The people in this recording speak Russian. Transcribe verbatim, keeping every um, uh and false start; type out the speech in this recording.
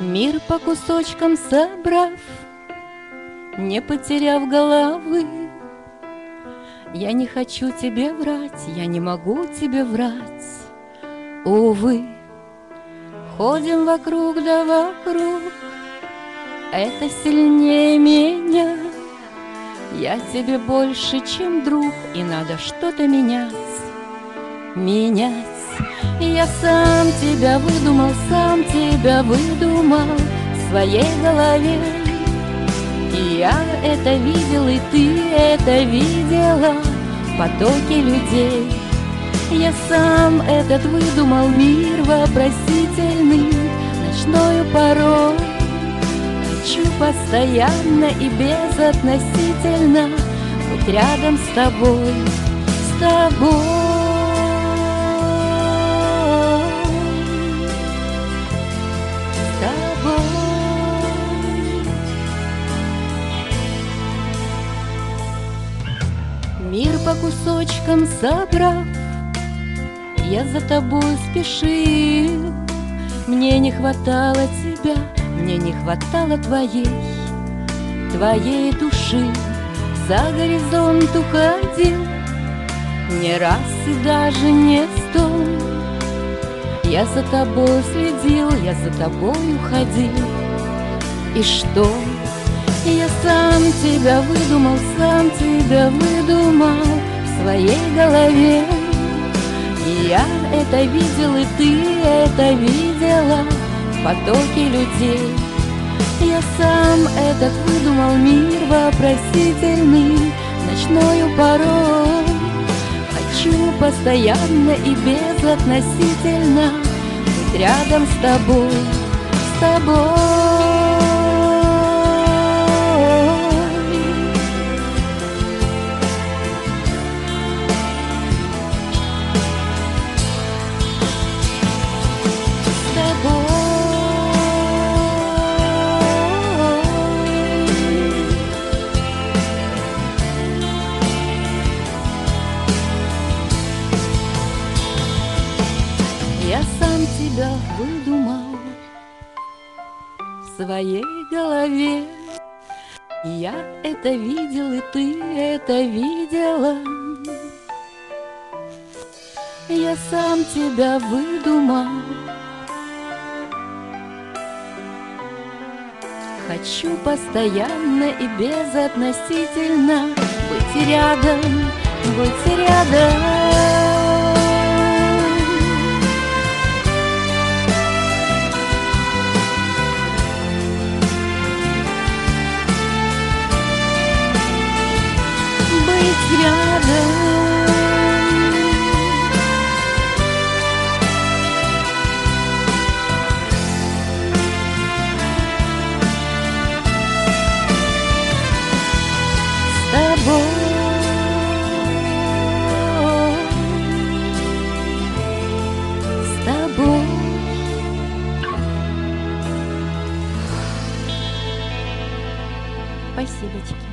Мир по кусочкам собрав, не потеряв головы, я не хочу тебе врать, я не могу тебе врать, увы. Ходим вокруг да вокруг, это сильнее меня. Я тебе больше, чем друг, и надо что-то менять, менять. Я сам тебя выдумал, сам тебя выдумал в своей голове. И я это видел, и ты это видела в потоке людей. Я сам этот выдумал мир вопросительный, ночною порой. Хочу постоянно и безотносительно быть рядом с тобой, с тобой. Мир по кусочкам собрав, я за тобой спешил. Мне не хватало тебя, мне не хватало твоей, твоей души. За горизонт уходил не раз и даже не сто. Я за тобой следил, я за тобой уходил. И что? Я сам тебя выдумал, сам тебя выдумал в своей голове. И я это видел, и ты это видела в потоке людей. Я сам этот выдумал мир вопросительный, ночною порой. Хочу постоянно и безотносительно быть рядом с тобой, с тобой. Я сам тебя выдумал в своей голове. Я это видел, и ты это видела. Я сам тебя выдумал. Хочу постоянно и безотносительно быть рядом, быть рядом. Рядом. С тобой, с тобой. Спасибочки.